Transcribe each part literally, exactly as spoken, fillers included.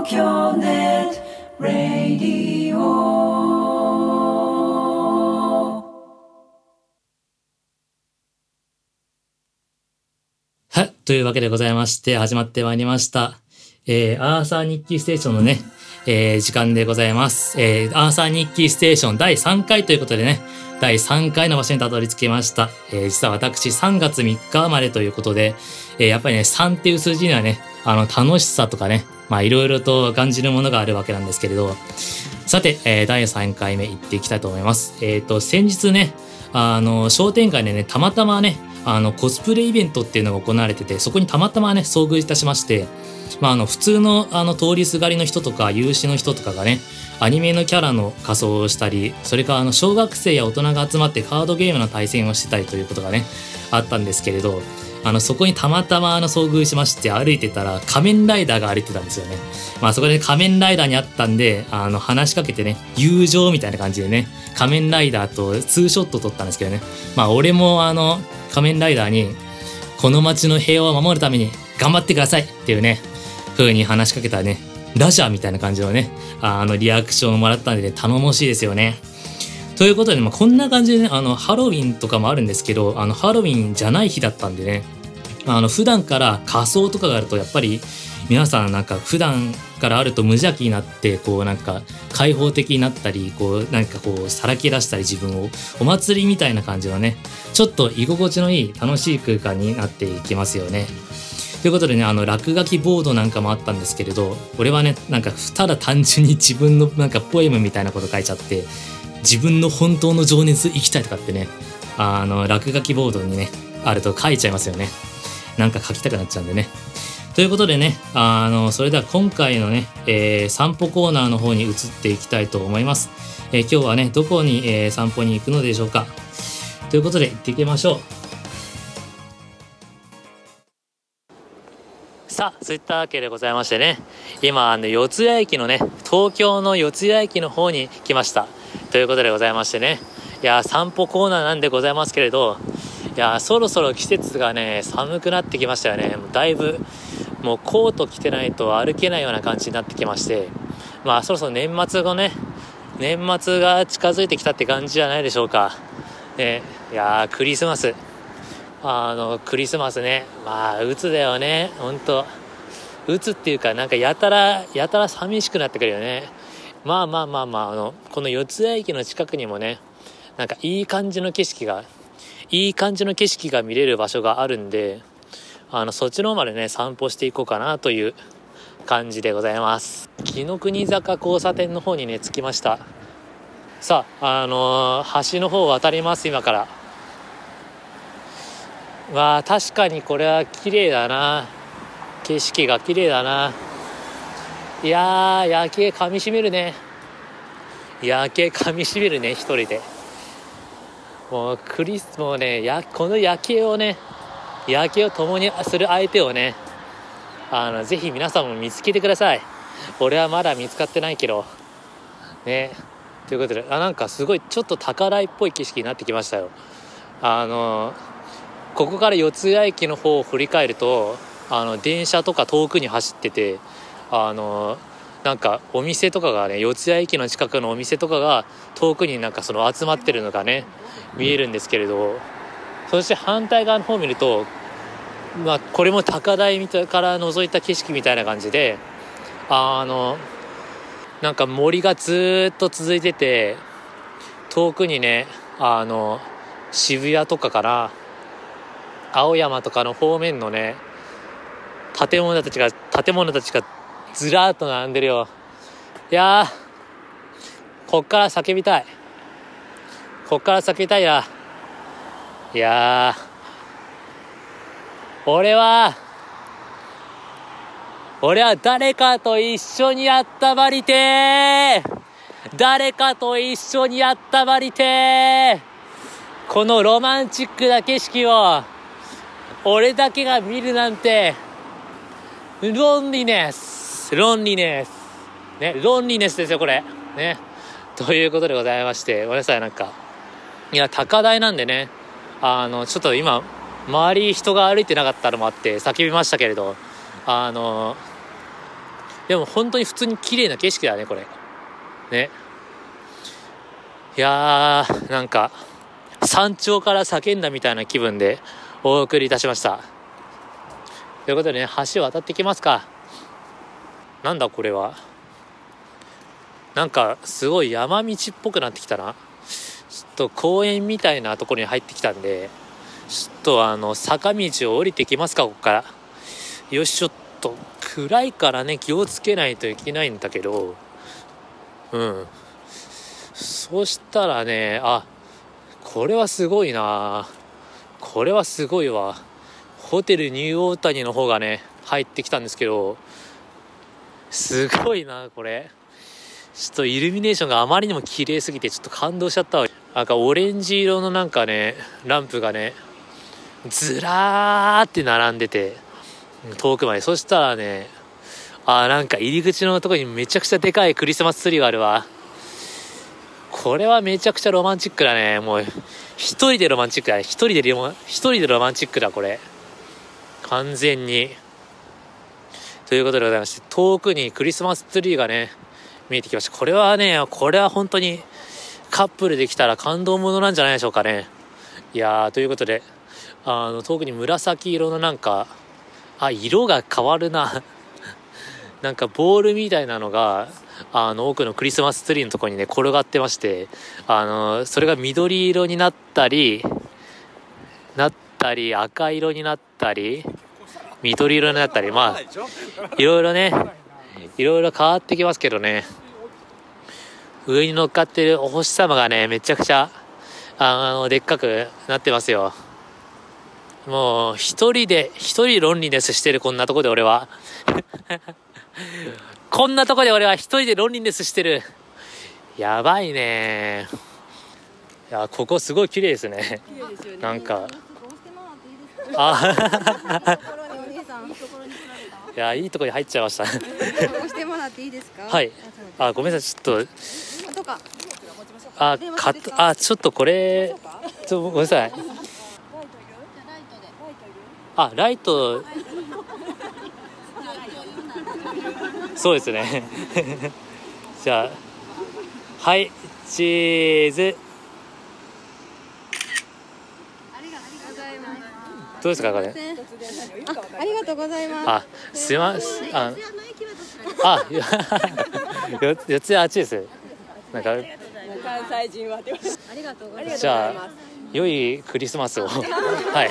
東京ネットラディオ。 はい、というわけでございまして始まってまいりました、えー、アーサー日記ステーションのね、えー、時間でございます、えー、アーサー日記ステーションだいさんかいということでね、だいさんかいの場所にたどり着きました。えー、実は私さんがつみっか生まれということで、えー、やっぱりねさんっていう数字にはね、あの楽しさとかね、まあいろいろと感じるものがあるわけなんですけれど、さて、えー、だいさんかいめ行っていきたいと思います。えっと先日ね、あの商店街でねたまたまねあのコスプレイベントっていうのが行われてて、そこにたまたまね遭遇いたしまして、まああの普通のあの通りすがりの人とか有志の人とかがね、アニメのキャラの仮装をしたり、それからあの小学生や大人が集まってカードゲームの対戦をしてたりということがねあったんですけれど、あのそこにたまたまあの遭遇しまして、歩いてたら仮面ライダーが歩いてたんですよね。まあそこで仮面ライダーに会ったんで、あの話しかけてね、友情みたいな感じでね、仮面ライダーとツーショット撮ったんですけどね、まあ俺もあの仮面ライダーにこの街の平和を守るために頑張ってくださいっていうね風に話しかけたらね、ラジャーみたいな感じのねあのリアクションをもらったんで、ね、頼もしいですよね。ということで、まあ、こんな感じでね、あのハロウィンとかもあるんですけど、あのハロウィンじゃない日だったんでね、あの普段から仮装とかがあるとやっぱり皆さんなんか普段からあると無邪気になって、こうなんか開放的になったり、こうなんかこうさらけ出したり、自分をお祭りみたいな感じのね、ちょっと居心地のいい楽しい空間になっていきますよね。ということでね、あの落書きボードなんかもあったんですけれど、俺はねなんかただ単純に自分のなんかポエムみたいなこと書いちゃって、自分の本当の情熱生きたいとかってね、あの落書きボードにねあると書いちゃいますよね。なんか書きたくなっちゃうんでね。ということでね、あのそれでは今回のね、えー、散歩コーナーの方に移っていきたいと思います。えー、今日はねどこに、えー、散歩に行くのでしょうか。ということで行ってきましょう。さあ、そういったわけでございましてね、今あの四ツ谷駅のね、東京の四ツ谷駅の方に来ましたということでございましてね、いや散歩コーナーなんでございますけれど、いやそろそろ季節がね寒くなってきましたよね。もうだいぶもうコート着てないと歩けないような感じになってきまして、まあそろそろ年末のね年末が近づいてきたって感じじゃないでしょうかね。いやクリスマスあのクリスマスね、まあ鬱だよね。ほんと鬱っていうか、なんかやたらやたら寂しくなってくるよね。まあまあまあまあ、あのこの四ツ谷駅の近くにもね、なんかいい感じの景色がいい感じの景色が見れる場所があるんで、あのそっちの方までね散歩していこうかなという感じでございます。紀ノ国坂交差点の方にね着きました。さあ、あのー、橋の方を渡ります。今からわあ、確かにこれは綺麗だな。景色が綺麗だな。いやー夜景噛みしめるね。夜景噛みしめるね、一人で。もうクリスもうねやこの夜景をね夜景を共にする相手をね、あのぜひ皆さんも見つけてください。俺はまだ見つかってないけどね。ということで、あなんかすごいちょっと高台っぽい景色になってきましたよ。あのここから四ツ谷駅の方を振り返ると、あの電車とか遠くに走ってて、あのなんかお店とかがね、四ツ谷駅の近くのお店とかが遠くになんかその集まってるのがね見えるんですけれど、そして反対側の方を見ると、まあこれも高台から覗いた景色みたいな感じで、あのなんか森がずっと続いてて、遠くにねあの渋谷とかから青山とかの方面のね建物たちが建物たちがずらーっと並んでるよ。いやーこっから叫びたいこっから叫びたいな。いやー俺は俺は誰かと一緒にあったまりてー誰かと一緒にあったまりてーこのロマンチックな景色を俺だけが見るなんて、ロンリネスロンリネスねロンリネスですよこれね。ということでございまして、ごめんなさい、なんかいや高台なんでね、あのちょっと今周り人が歩いてなかったのもあって叫びましたけれど、あのでも本当に普通に綺麗な景色だねこれね。いやーなんか山頂から叫んだみたいな気分でお送りいたしました。ということでね、橋を渡ってきますか。なんだこれは、なんかすごい山道っぽくなってきたな。ちょっと公園みたいなところに入ってきたんで、ちょっとあの坂道を降りてきますか。ここからよし、ちょっと暗いからね気をつけないといけないんだけど、うんそしたらね、あ、これはすごいな、これはすごいわ。ホテルニューオータニの方がね入ってきたんですけど、すごいなこれ。ちょっとイルミネーションがあまりにも綺麗すぎてちょっと感動しちゃったわ。なんかオレンジ色のなんかねランプがねずらーって並んでて、遠くまで。そしたらね、あ、なんか入り口のところにめちゃくちゃでかいクリスマスツリーがあるわ。これはめちゃくちゃロマンチックだね。もう一人でロマンチックだね。一人でロマン一人でロマンチックだこれ完全に。ということでございまして、遠くにクリスマスツリーがね見えてきました。これはね、これは本当にカップルできたら感動ものなんじゃないでしょうかね。いやー、ということで、あの遠くに紫色のなんか、あ、色が変わるななんかボールみたいなのがあの奥のクリスマスツリーのところにね転がってまして、あのそれが緑色になったりなったり赤色になったり緑色になったり、まあいろいろねいろいろ変わってきますけどね、上に乗っかってるお星様がねめちゃくちゃあのでっかくなってますよ。もう一人で一人ロンリネスしてる。こんなとこで俺はこんなとこで俺は一人でロンリネスしてる。やばいね。いや、ここすごい綺麗ですね。なんかあいや、いいとこに入っちゃいました押してもらっていいですか。 はい。あ、ごめんなさい、ちょっととかあかあちょっとこれちょごめんなさい。あ、ライトそうですねじゃあはいチーズ。どうですかこれ。 あ、ありがとうございます。 あ、すいません。あ、あ、よ四つあっちです。なんか関西人はってありがとうございます。 じゃあ良いクリスマスをはい。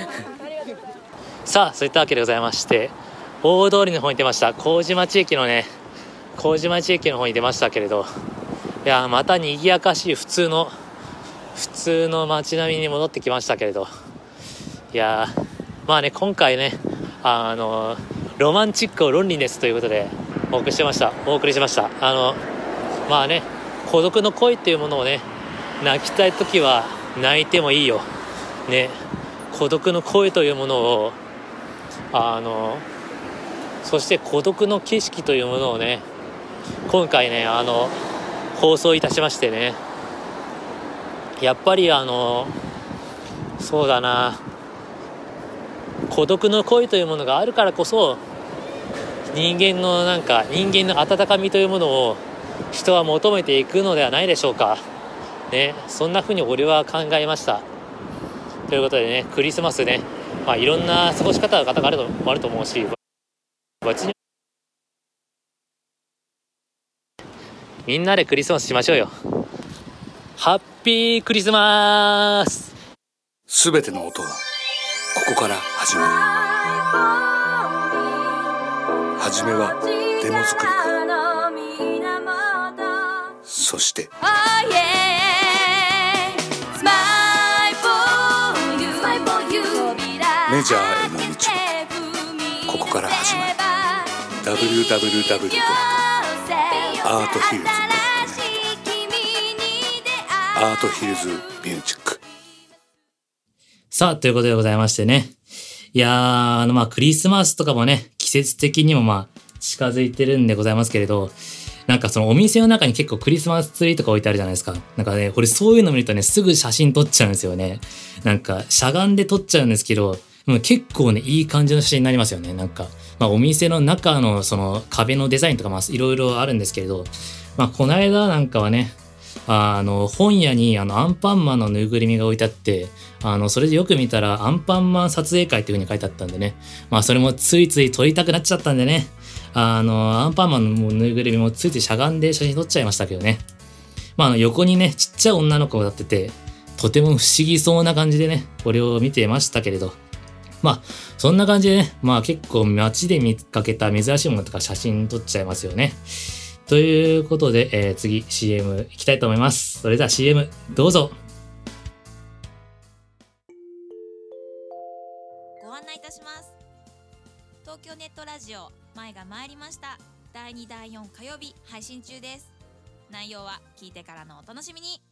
さあ、そういったわけでございまして、大通りの方に出ました。麹町駅のね麹町駅の方に出ましたけれど、いやまた賑やかしい普通の普通の街並みに戻ってきましたけれど、いやまあね、今回ねあのロマンチックをロンリネスということでお送りしましたお送りしましたあのまあね、孤独の恋っていうものをね、泣きたい時は泣いてもいいよね。孤独の恋というものをあのそして孤独の景色というものをね、今回ねあの放送いたしましてね、やっぱりあのそうだな、孤独の恋というものがあるからこそ、人間のなんか人間の温かみというものを人は求めていくのではないでしょうかね。そんな風に俺は考えました。ということでね、クリスマスね、まあいろんな過ごし方が方があるとあると思うし、みんなでクリスマスしましょうよ。ハッピークリスマス。 すべての音はここから始まる。はじめはデモ作りか、そしてメジャーへの道はここから始まる。 ダブリューダブリューダブリュー ドットアートヒルズ ドットネット アートヒルズミュージック。 さあ、ということでございましてね。いやー、あの、まあ、クリスマスとかもね、季節的にもまあ、近づいてるんでございますけれど、なんかそのお店の中に結構クリスマスツリーとか置いてあるじゃないですか。なんかね、これそういうの見るとね、すぐ写真撮っちゃうんですよね。なんか、しゃがんで撮っちゃうんですけど、 もう結構ねいい感じの写真になりますよね。なんか、まあ、お店の中のその壁のデザインとかまあいろいろあるんですけれど、まあ、この間なんかはねあの本屋にあのアンパンマンのぬいぐるみが置いてあって、あのそれでよく見たらアンパンマン撮影会っていう風に書いてあったんでね、まあそれもついつい撮りたくなっちゃったんでね、あのアンパンマンのぬいぐるみもついついしゃがんで写真撮っちゃいましたけどね。まああの横にねちっちゃい女の子が立ってて、とても不思議そうな感じでねこれを見てましたけれど、まあそんな感じでね、まあ結構街で見かけた珍しいものとか写真撮っちゃいますよね。ということで、えー、次 シーエム 行きたいと思います。それでは シーエム どうぞ。 ご案内いたします。東京ネットラジオ前が参りました。だいにだいよん火曜日配信中です。内容は聞いてからのお楽しみに。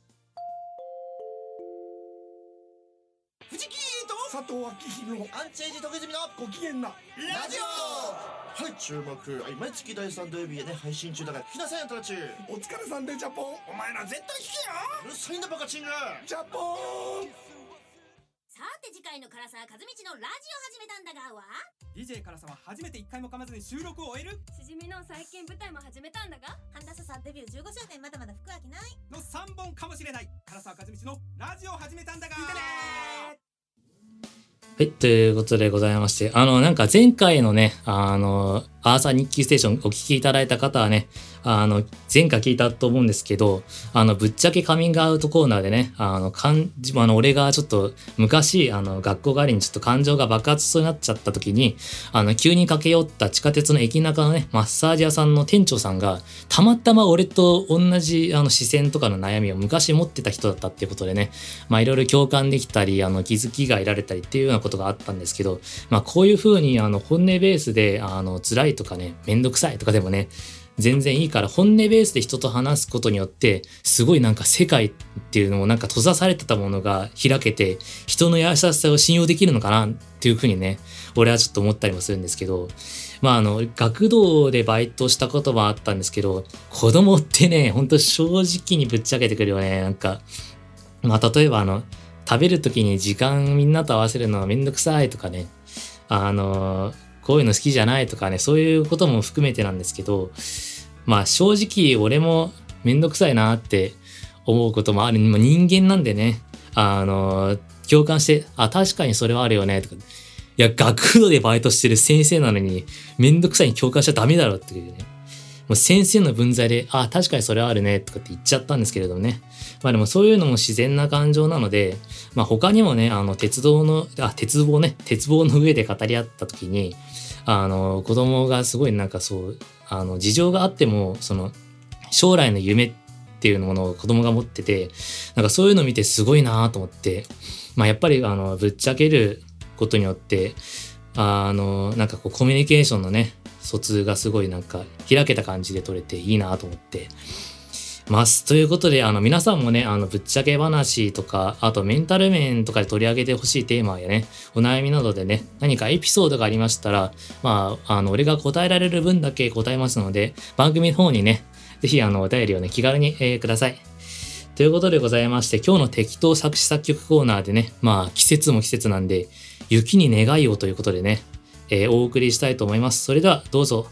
藤木と佐藤明宏アンチエイジ時積みのご機嫌なラジオ。はい、注目、はい、毎月だいさん土曜日へね配信中だから聞きなさいよたらち。お疲れさんでジャポン。お前ら絶対聞けよ。うるさいんだバカチンがジャポン。 さて次回の唐沢和道のラジオ始めたんだがはディージェー 唐沢初めていっかいも噛まずに収録を終える。 しじみの最近舞台も始めたんだがハンダサさんデビューじゅうごしゅうねんまだまだ服飽きないのさんぼんかもしれない。唐沢和道のラジオ始めたんだが聞いてね。 はい、ということでございまして、あの、なんか前回のね、あの、アーサー日記ステーションお聞きいただいた方はね、あの、前回聞いたと思うんですけど、あの、ぶっちゃけカミングアウトコーナーでね、あの、感じ、あの、俺がちょっと昔、あの、学校帰りにちょっと感情が爆発しそうになっちゃった時に、あの、急に駆け寄った地下鉄の駅中のね、マッサージ屋さんの店長さんが、たまたま俺と同じ、あの、視線とかの悩みを昔持ってた人だったっていうことでね、まあ、いろいろ共感できたり、あの、気づきが得られたりっていうようなことがあったんですけど、まあ、こういう風に、あの、本音ベースで、あの、辛いとかね、めんどくさいとかでもね、全然いいから本音ベースで人と話すことによってすごいなんか世界っていうのもなんか閉ざされてたものが開けて人の優しさを信用できるのかなっていうふうにね俺はちょっと思ったりもするんですけど、まああの学童でバイトしたこともあったんですけど、子供ってねほんと正直にぶっちゃけてくるよね。なんかまあ例えばあの食べる時に時間みんなと合わせるのはめんどくさいとかね、あのこういうの好きじゃないとかね、そういうことも含めてなんですけど、まあ正直俺もめんどくさいなって思うこともある。まあ、人間なんでね、あの共感して、あ、確かにそれはあるよねとか、いや学童でバイトしてる先生なのにめんどくさいに共感しちゃダメだろっていうね、もう先生の分際で、あ、確かにそれはあるねとかって言っちゃったんですけれどもね。まあでもそういうのも自然な感情なので、まあ他にもね、あの鉄道の、あ、鉄棒ね、鉄棒の上で語り合った時に、あの子供がすごいなんかそう、あの事情があっても、その将来の夢っていうものを子供が持ってて、なんかそういうのを見てすごいなと思って、まあやっぱりあのぶっちゃけることによって、あのなんかこうコミュニケーションのね、疎通がすごいなんか開けた感じで取れていいなと思ってます。ということで、あの皆さんもね、あのぶっちゃけ話とか、あとメンタル面とかで取り上げてほしいテーマやね、お悩みなどでね、何かエピソードがありましたら、まあ、あの俺が答えられる分だけ答えますので、番組の方にね、ぜひあのお便りをね、気軽に、えー、ください。ということでございまして、今日の適当作詞作曲コーナーでね、まあ季節も季節なんで、雪に願いをということでね、えー、お送りしたいと思います。それではどうぞ。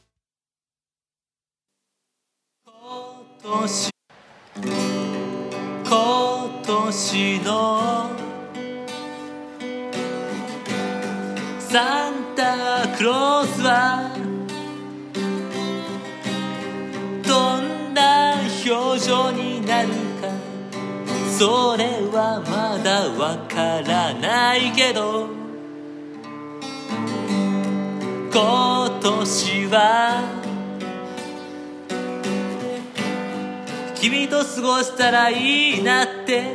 今年今年のサンタクロースはどんな表情になるか、それはまだわからないけど、今年は君と過ごしたらいいなって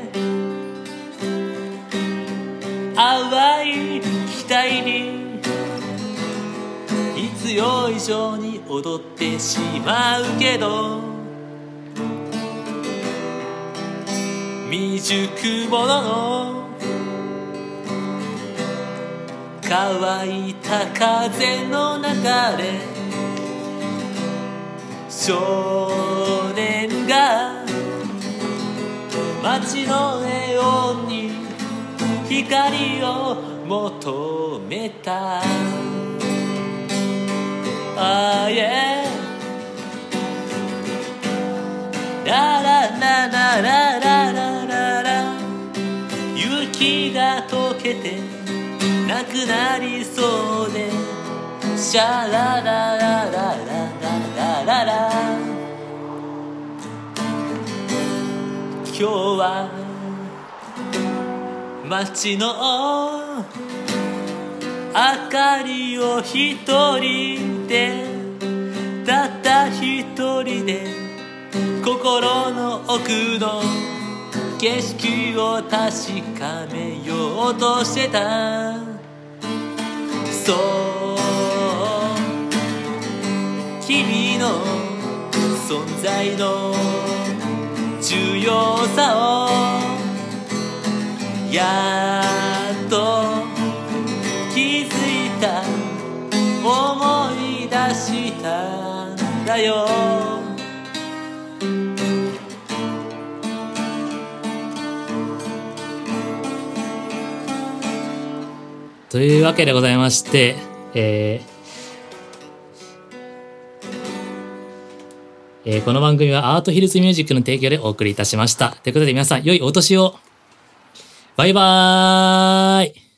淡い期待に必要以上に踊ってしまうけど、未熟者の乾いた風の中で少年が街のネオンに光を求めたあーえラララララララララ雪が溶けてなくなりそうでシャララララララララ今日は街の明かりを一人でたった一人で心の奥の景色を確かめようとしてたそう君の存在の重要さをやっと気づいた思い出したんだよというわけでございまして、えーえーこの番組はアートヒルズミュージックの提供でお送りいたしました。ということで皆さん良いお年を。バイバーイ。